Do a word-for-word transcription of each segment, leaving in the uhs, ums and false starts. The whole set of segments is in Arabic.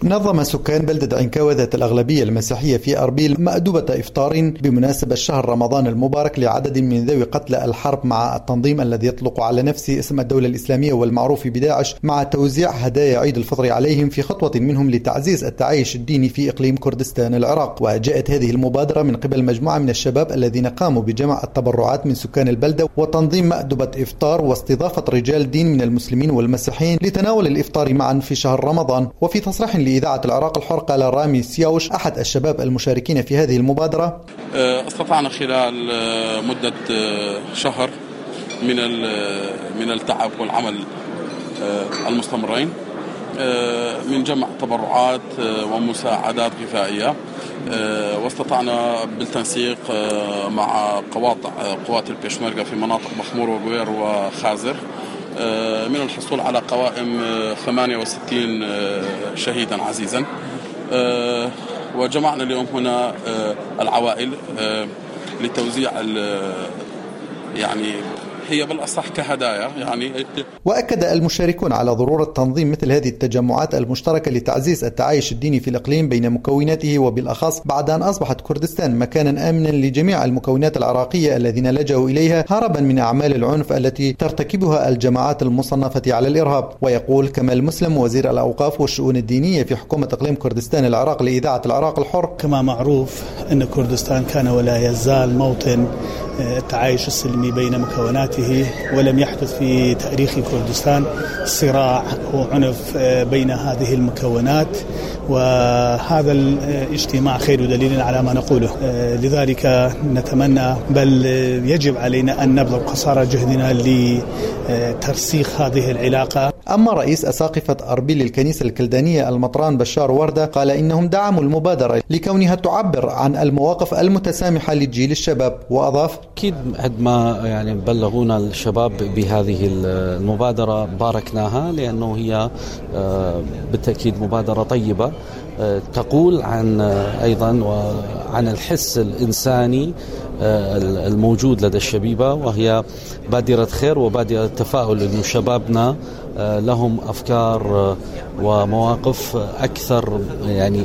نظم سكان بلدة عنكاوة ذات الأغلبية المسيحية في أربيل مأدبة إفطار بمناسبة شهر رمضان المبارك لعدد من ذوي قتلى الحرب مع التنظيم الذي يطلق على نفسه اسم الدولة الإسلامية والمعروف بداعش، مع توزيع هدايا عيد الفطر عليهم في خطوة منهم لتعزيز التعايش الديني في إقليم كردستان العراق. وجاءت هذه المبادرة من قبل مجموعة من الشباب الذين قاموا بجمع التبرعات من سكان البلدة وتنظيم مأدبة إفطار واستضافة رجال دين من المسلمين والمسيحيين لتناول الإفطار معا في شهر رمضان. وفي تصريح لإذاعة العراق الحر قال رامي سياوش أحد الشباب المشاركين في هذه المبادرة: استطعنا خلال مدة شهر من من التعب والعمل المستمرين من جمع تبرعات ومساعدات غذائية، واستطعنا بالتنسيق مع قواطع قوات البيشمركة في مناطق مخمور وقوير وخازر من الحصول على قوائم ثمانية وستين شهيدا عزيزا. وجمعنا اليوم هنا العوائل لتوزيع يعني هي بالأصح كهدايا يعني. وأكد المشاركون على ضرورة تنظيم مثل هذه التجمعات المشتركة لتعزيز التعايش الديني في الإقليم بين مكوناته، وبالأخص بعد أن أصبحت كردستان مكانا آمنا لجميع المكونات العراقية الذين لجأوا إليها هربا من أعمال العنف التي ترتكبها الجماعات المصنفة على الإرهاب. ويقول كمال مسلم وزير الأوقاف والشؤون الدينية في حكومة إقليم كردستان العراق لإذاعة العراق الحر: كما معروف أن كردستان كان ولا يزال موطن التعايش السلمي بين مكوناته، ولم يحدث في تاريخ كردستان صراع وعنف بين هذه المكونات، وهذا الاجتماع خير دليل على ما نقوله. لذلك نتمنى بل يجب علينا أن نبذل قصارى جهدنا لترسيخ هذه العلاقة. أما رئيس أساقفة أربيل الكنيسة الكلدانية المطران بشار وردة قال إنهم دعموا المبادرة لكونها تعبر عن المواقف المتسامحة للجيل الشباب، وأضاف: أكيد عندما يعني بلغونا الشباب بهذه المبادرة باركناها، لأنه هي بالتأكيد مبادرة طيبة تقول عن أيضا وعن الحس الإنساني الموجود لدى الشبيبة، وهي بادرة خير وبادرة تفاؤل إنه شبابنا لهم أفكار ومواقف أكثر يعني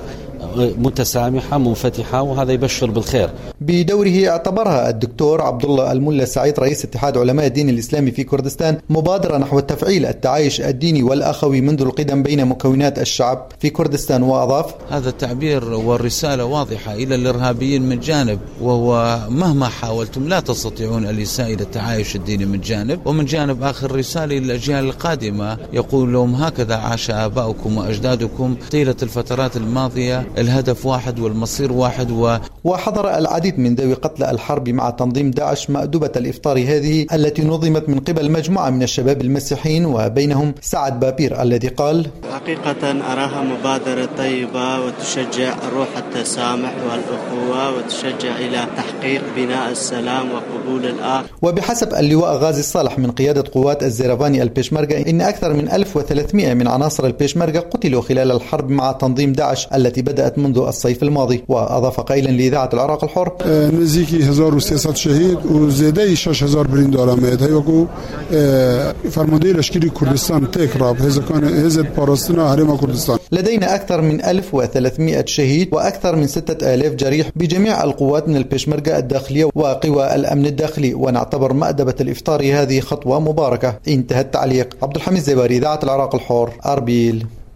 متسامحة منفتحة، وهذا يبشر بالخير. بدوره اعتبرها الدكتور عبد الله الملا سعيد رئيس اتحاد علماء الدين الإسلامي في كردستان مبادرة نحو تفعيل التعايش الديني والأخوي منذ القدم بين مكونات الشعب في كردستان، وأضاف: هذا التعبير والرسالة واضحة إلى الإرهابيين من جانب، وهو مهما حاولتم لا تستطيعون الإساءة إلى التعايش الديني من جانب، ومن جانب آخر رسالة للأجيال القادمة يقول لهم هكذا عاش آباؤكم وأجدادكم طيلة الفترات الماضية، الهدف واحد والمصير واحد. و... وحضر العديد من ذوي قتلى الحرب مع تنظيم داعش مأدبة الإفطار هذه التي نظمت من قبل مجموعة من الشباب المسيحيين، وبينهم سعد بابير الذي قال: حقيقة أراها مبادرة طيبة وتشجع روح التسامح والأخوة وتشجع إلى تحقيق بناء السلام وقبول الآخر. وبحسب اللواء غازي الصالح من قيادة قوات الزيرفاني البيشمركة إن أكثر من ألف وثلاثمئة من عناصر البيشمركة قتلوا خلال الحرب مع تنظيم داعش التي بدأت منذ الصيف الماضي. وأضاف قائلا لإذاعة العراق الحر: نزيكي هزار وسياسات شهيد وزيادة شش هزار برين دارميد هيوكو فرمودي لشكري كردستان تكراب هذا كان هذا بارستنا هرم كردستان. لدينا أكثر من ألف وثلاثمئة شهيد وأكثر من ستة آلاف جريح بجميع القوات من البيشمركة الداخلية وقوى الأمن الداخلي، ونعتبر مأدبة الإفطار هذه خطوة مباركة. انتهى التعليق. عبد الحميد زباري، إذاعة العراق الحر، أربيل.